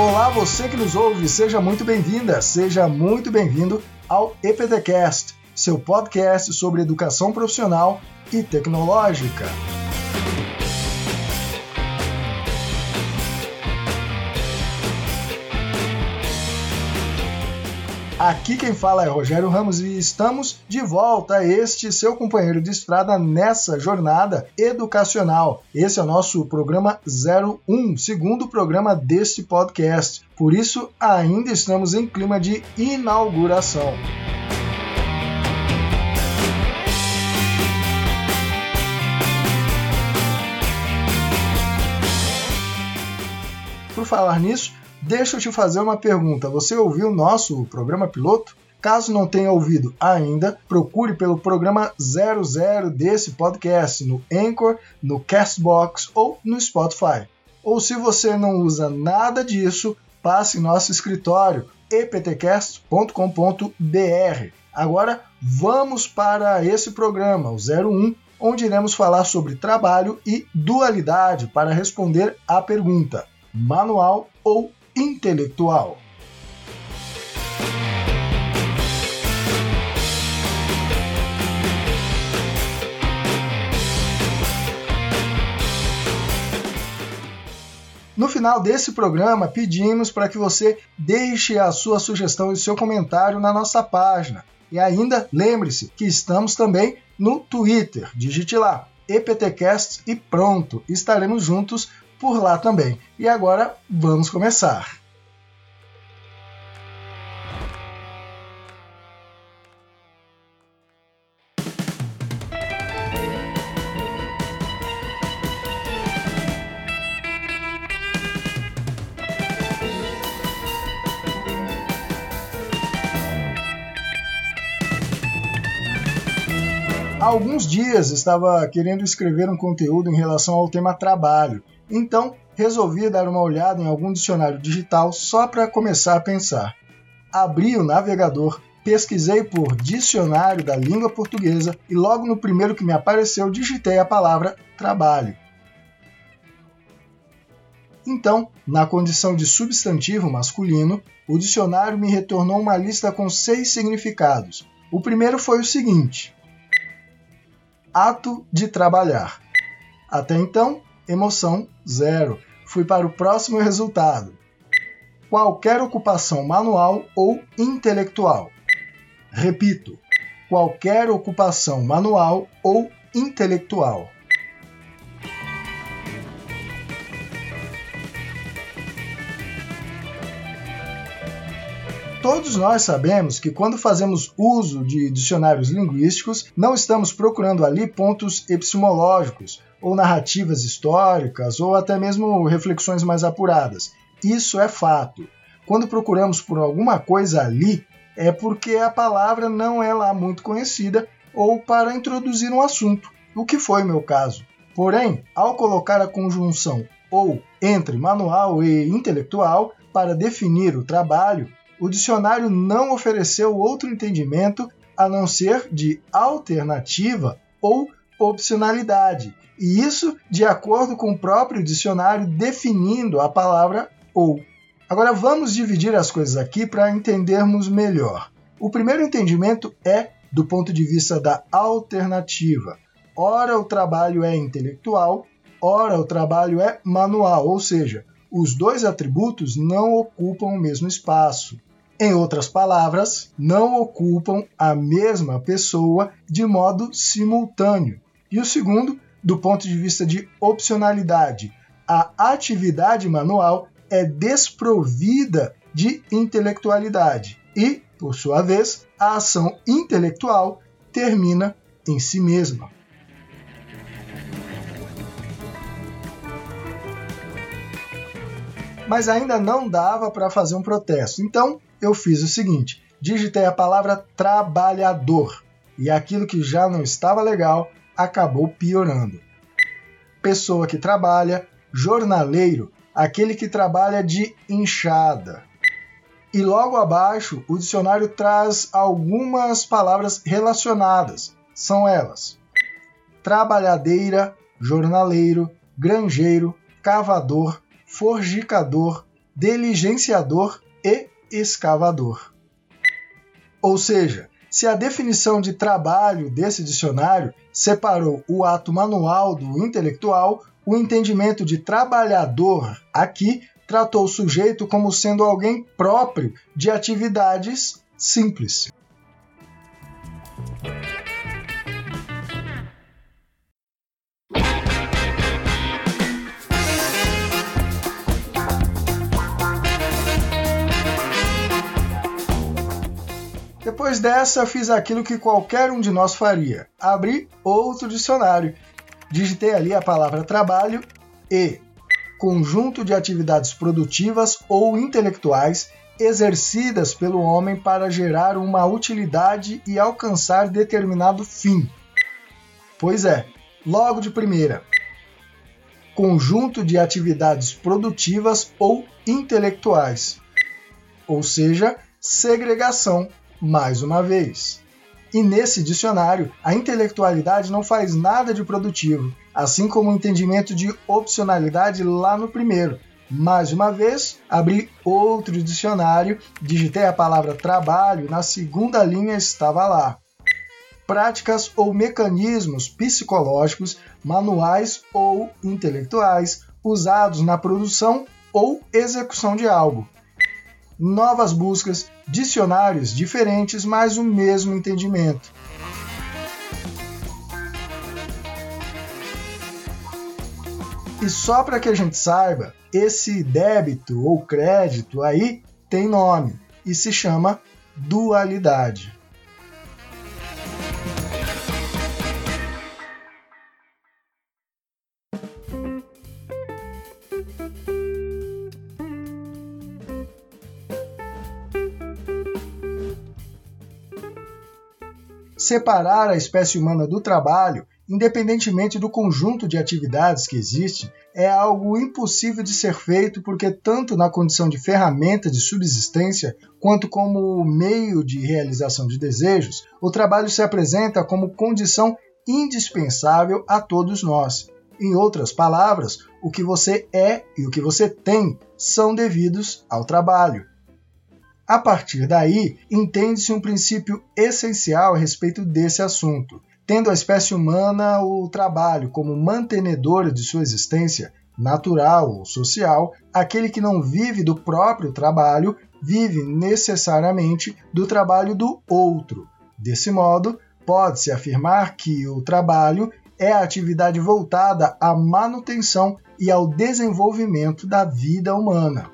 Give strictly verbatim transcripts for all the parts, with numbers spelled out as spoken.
Olá, você que nos ouve, seja muito bem-vinda, seja muito bem-vindo ao EPTcast, seu podcast sobre educação profissional e tecnológica. Aqui quem fala é Rogério Ramos e estamos de volta a este seu companheiro de estrada nessa jornada educacional. Esse é o nosso programa zero um, segundo programa deste podcast. Por isso, ainda estamos em clima de inauguração. Por falar nisso, deixa eu te fazer uma pergunta. Você ouviu o nosso programa piloto? Caso não tenha ouvido ainda, procure pelo programa zero zero desse podcast no Anchor, no Castbox ou no Spotify. Ou se você não usa nada disso, passe em nosso escritório e p t cast ponto com ponto b r. Agora vamos para esse programa, o zero um, onde iremos falar sobre trabalho e dualidade para responder à pergunta: manual ou intelectual? No final desse programa, pedimos para que você deixe a sua sugestão e seu comentário na nossa página. E ainda, lembre-se que estamos também no Twitter. Digite lá, EPTcast e pronto, estaremos juntos por lá também. E agora, vamos começar. Há alguns dias estava querendo escrever um conteúdo em relação ao tema trabalho. Então, resolvi dar uma olhada em algum dicionário digital só para começar a pensar. Abri o navegador, pesquisei por dicionário da língua portuguesa e logo no primeiro que me apareceu digitei a palavra trabalho. Então, na condição de substantivo masculino, o dicionário me retornou uma lista com seis significados. O primeiro foi o seguinte: ato de trabalhar. Até então, emoção zero. Fui para o próximo resultado: qualquer ocupação manual ou intelectual. Repito, qualquer ocupação manual ou intelectual. Todos nós sabemos que quando fazemos uso de dicionários linguísticos, não estamos procurando ali pontos epistemológicos, ou narrativas históricas, ou até mesmo reflexões mais apuradas. Isso é fato. Quando procuramos por alguma coisa ali, é porque a palavra não é lá muito conhecida, ou para introduzir um assunto, o que foi o meu caso. Porém, ao colocar a conjunção ou entre manual e intelectual para definir o trabalho, o dicionário não ofereceu outro entendimento a não ser de alternativa ou opcionalidade, e isso de acordo com o próprio dicionário definindo a palavra ou. Agora vamos dividir as coisas aqui para entendermos melhor. O primeiro entendimento é do ponto de vista da alternativa. Ora o trabalho é intelectual, ora o trabalho é manual, ou seja, os dois atributos não ocupam o mesmo espaço. Em outras palavras, não ocupam a mesma pessoa de modo simultâneo. E o segundo, do ponto de vista de opcionalidade, a atividade manual é desprovida de intelectualidade e, por sua vez, a ação intelectual termina em si mesma. Mas ainda não dava para fazer um protesto, então eu fiz o seguinte: digitei a palavra trabalhador, e aquilo que já não estava legal acabou piorando. Pessoa que trabalha, jornaleiro, aquele que trabalha de enxada. E logo abaixo, o dicionário traz algumas palavras relacionadas. São elas: trabalhadeira, jornaleiro, granjeiro, cavador, forjicador, diligenciador e escavador. Ou seja, se a definição de trabalho desse dicionário separou o ato manual do intelectual, o entendimento de trabalhador aqui tratou o sujeito como sendo alguém próprio de atividades simples. Depois dessa, fiz aquilo que qualquer um de nós faria: abri outro dicionário. Digitei ali a palavra trabalho e conjunto de atividades produtivas ou intelectuais exercidas pelo homem para gerar uma utilidade e alcançar determinado fim. Pois é, logo de primeira, conjunto de atividades produtivas ou intelectuais, ou seja, segregação, mais uma vez. E nesse dicionário, a intelectualidade não faz nada de produtivo, assim como o entendimento de opcionalidade lá no primeiro. Mais uma vez, abri outro dicionário, digitei a palavra trabalho, na segunda linha estava lá: práticas ou mecanismos psicológicos, manuais ou intelectuais, usados na produção ou execução de algo. Novas buscas, dicionários diferentes, mas o mesmo entendimento. E só para que a gente saiba, esse débito ou crédito aí tem nome e se chama dualidade. Separar a espécie humana do trabalho, independentemente do conjunto de atividades que existe, é algo impossível de ser feito porque tanto na condição de ferramenta de subsistência, quanto como meio de realização de desejos, o trabalho se apresenta como condição indispensável a todos nós. Em outras palavras, o que você é e o que você tem são devidos ao trabalho. A partir daí, entende-se um princípio essencial a respeito desse assunto. Tendo a espécie humana o trabalho como mantenedora de sua existência, natural ou social, aquele que não vive do próprio trabalho vive necessariamente do trabalho do outro. Desse modo, pode-se afirmar que o trabalho é a atividade voltada à manutenção e ao desenvolvimento da vida humana.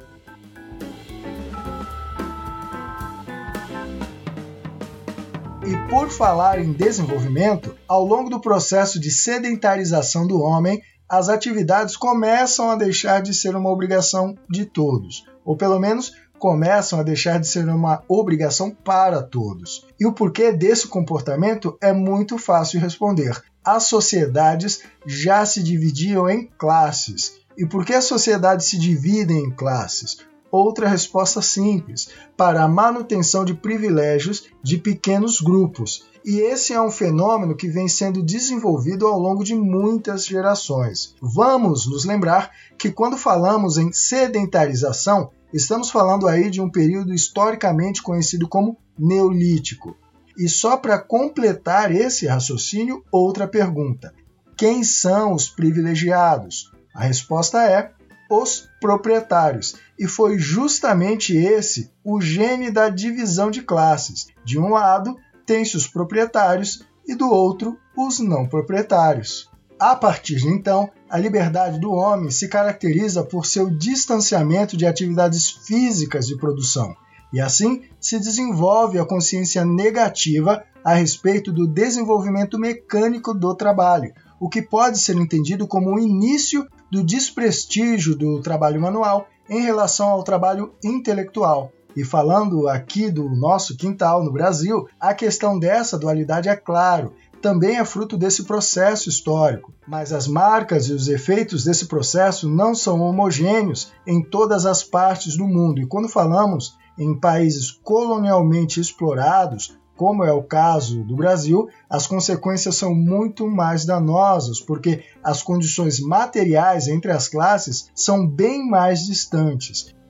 E por falar em desenvolvimento, ao longo do processo de sedentarização do homem, as atividades começam a deixar de ser uma obrigação de todos, ou pelo menos começam a deixar de ser uma obrigação para todos. E o porquê desse comportamento é muito fácil responder. As sociedades já se dividiam em classes. E por que as sociedades se dividem em classes? Outra resposta simples: para a manutenção de privilégios de pequenos grupos. E esse é um fenômeno que vem sendo desenvolvido ao longo de muitas gerações. Vamos nos lembrar que quando falamos em sedentarização, estamos falando aí de um período historicamente conhecido como Neolítico. E só para completar esse raciocínio, outra pergunta: quem são os privilegiados? A resposta é os proprietários, e foi justamente esse o gene da divisão de classes. De um lado, tem-se os proprietários e do outro, os não proprietários. A partir de então, a liberdade do homem se caracteriza por seu distanciamento de atividades físicas de produção, e assim se desenvolve a consciência negativa a respeito do desenvolvimento mecânico do trabalho, o que pode ser entendido como o início do desprestígio do trabalho manual em relação ao trabalho intelectual. E falando aqui do nosso quintal no Brasil, a questão dessa dualidade é claro, também é fruto desse processo histórico, mas as marcas e os efeitos desse processo não são homogêneos em todas as partes do mundo. E quando falamos em países colonialmente explorados, como é o caso do Brasil, as consequências são muito mais danosas, porque as condições materiais entre as classes são bem mais distantes.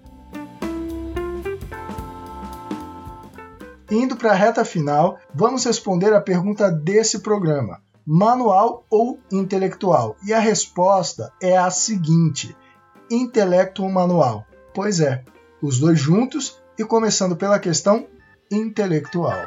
Indo para a reta final, vamos responder a pergunta desse programa: manual ou intelectual? E a resposta é a seguinte: intelecto ou manual? Pois é, os dois juntos e começando pela questão intelectual.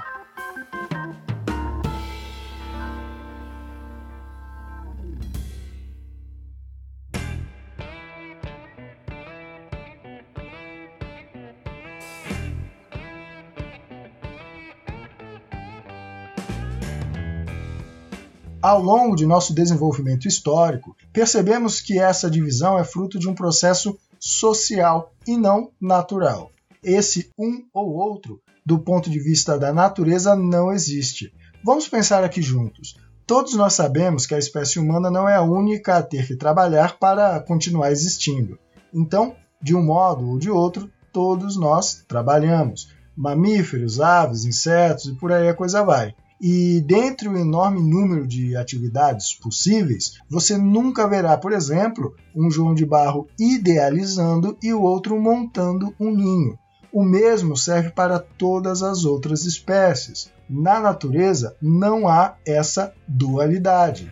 Ao longo de nosso desenvolvimento histórico, percebemos que essa divisão é fruto de um processo social e não natural. Esse um ou outro, do ponto de vista da natureza, não existe. Vamos pensar aqui juntos. Todos nós sabemos que a espécie humana não é a única a ter que trabalhar para continuar existindo. Então, de um modo ou de outro, todos nós trabalhamos. Mamíferos, aves, insetos e por aí a coisa vai. E dentre o enorme número de atividades possíveis, você nunca verá, por exemplo, um João de Barro idealizando e o outro montando um ninho. O mesmo serve para todas as outras espécies. Na natureza não há essa dualidade.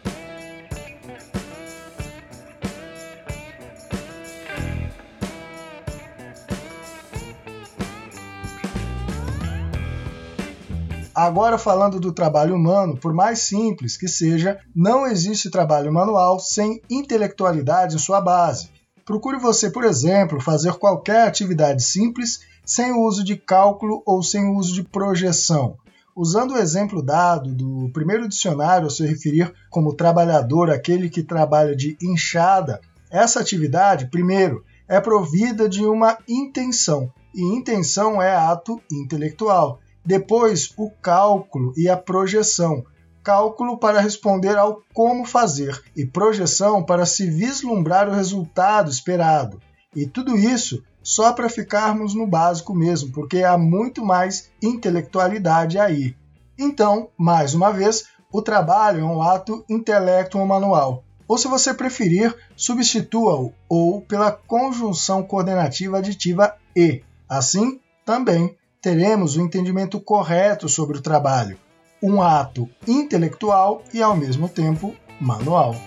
Agora, falando do trabalho humano, por mais simples que seja, não existe trabalho manual sem intelectualidade em sua base. Procure você, por exemplo, fazer qualquer atividade simples sem o uso de cálculo ou sem o uso de projeção. Usando o exemplo dado do primeiro dicionário a se referir como trabalhador aquele que trabalha de enxada, essa atividade, primeiro, é provida de uma intenção, e intenção é ato intelectual. Depois, o cálculo e a projeção. Cálculo para responder ao como fazer e projeção para se vislumbrar o resultado esperado. E tudo isso só para ficarmos no básico mesmo, porque há muito mais intelectualidade aí. Então, mais uma vez, o trabalho é um ato intelecto-manual. Ou, se você preferir, substitua-o ou pela conjunção coordenativa aditiva e. Assim, também teremos o entendimento correto sobre o trabalho, um ato intelectual e, ao mesmo tempo, manual.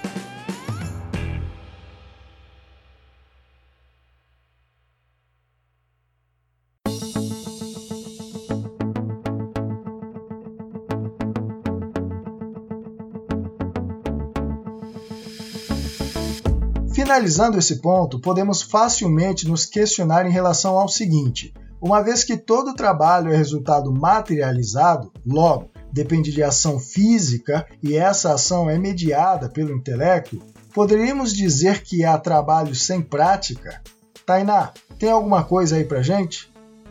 Finalizando esse ponto, podemos facilmente nos questionar em relação ao seguinte: uma vez que todo trabalho é resultado materializado, logo, depende de ação física e essa ação é mediada pelo intelecto, poderíamos dizer que há trabalho sem prática? Tainá, tem alguma coisa aí pra gente?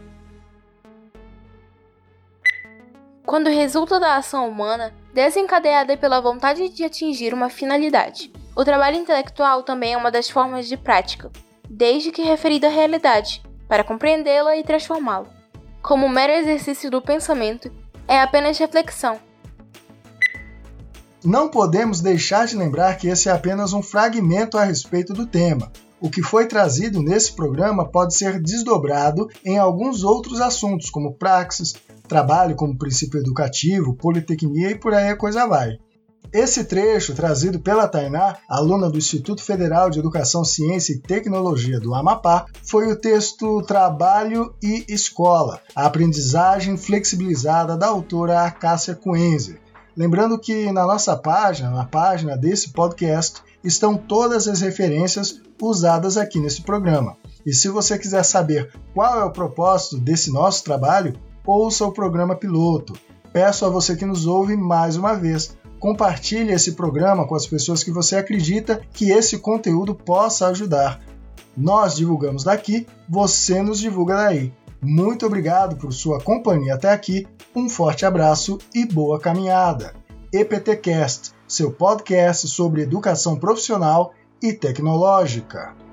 Quando resulta da ação humana, desencadeada pela vontade de atingir uma finalidade. O trabalho intelectual também é uma das formas de prática, desde que referida à realidade, para compreendê-la e transformá-la. Como mero exercício do pensamento, é apenas reflexão. Não podemos deixar de lembrar que esse é apenas um fragmento a respeito do tema. O que foi trazido nesse programa pode ser desdobrado em alguns outros assuntos, como praxis, trabalho como princípio educativo, politecnia e por aí a coisa vai. Esse trecho, trazido pela Tainá, aluna do Instituto Federal de Educação, Ciência e Tecnologia do Amapá, foi o texto Trabalho e Escola, a aprendizagem flexibilizada da autora Acácia Coenzer. Lembrando que na nossa página, na página desse podcast, estão todas as referências usadas aqui nesse programa. E se você quiser saber qual é o propósito desse nosso trabalho, ouça o programa piloto. Peço a você que nos ouve mais uma vez, compartilhe esse programa com as pessoas que você acredita que esse conteúdo possa ajudar. Nós divulgamos daqui, você nos divulga daí. Muito obrigado por sua companhia até aqui, um forte abraço e boa caminhada. EPTcast, seu podcast sobre educação profissional e tecnológica.